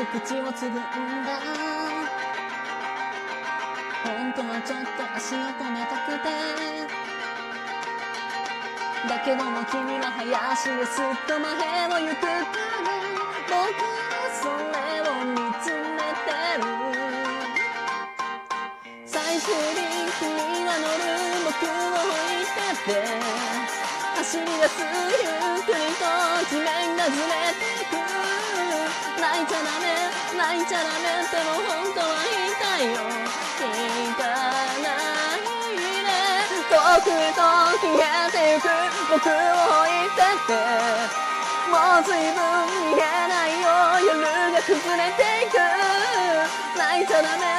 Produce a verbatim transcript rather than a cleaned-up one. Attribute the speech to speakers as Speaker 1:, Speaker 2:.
Speaker 1: 口をつぐんだ。本当はちょっと足を止めたくて、だけども君は林へすっと前を行くから、僕はそれを見つめてる。最終に君が乗る僕を置いてって走り出す、ゆっくりと地面がずれてく。泣いちゃダメ泣いちゃダメっても本当は言いたいよ。聞かないで遠くへと消えてゆく僕を置いてって、もう随分見えないよ夜が崩れていく。泣いちゃダメ